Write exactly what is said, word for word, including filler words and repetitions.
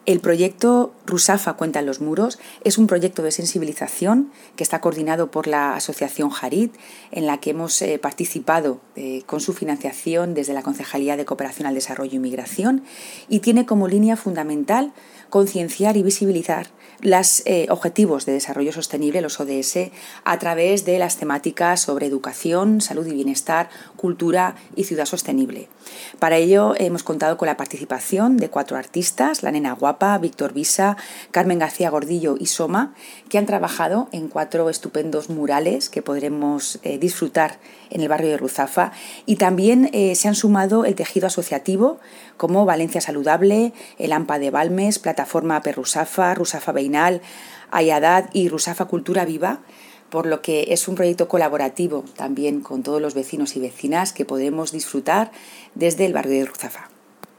El proyecto Rusafa Cuentan los Muros es un proyecto de sensibilización que está coordinado por la Asociación Jarit, en la que hemos eh, participado eh, con su financiación desde la Concejalía de Cooperación al Desarrollo y Migración, y tiene como línea fundamental concienciar y visibilizar los eh, Objetivos de Desarrollo Sostenible, los O D S, a través de las temáticas sobre educación, salud y bienestar, cultura y ciudad sostenible. Para ello hemos contado con la participación de cuatro artistas, La Nena Guapa, Víctor Visa, Carmen García Gordillo y Soma, que han trabajado en cuatro estupendos murales que podremos eh, disfrutar en el barrio de Ruzafa, y también eh, se han sumado el tejido asociativo como Valencia Saludable, el AMPA de Balmes, Plataforma per Rusafa, Rusafa Beinal, Ayadad y Rusafa Cultura Viva, por lo que es un proyecto colaborativo también con todos los vecinos y vecinas que podemos disfrutar desde el barrio de Ruzafa.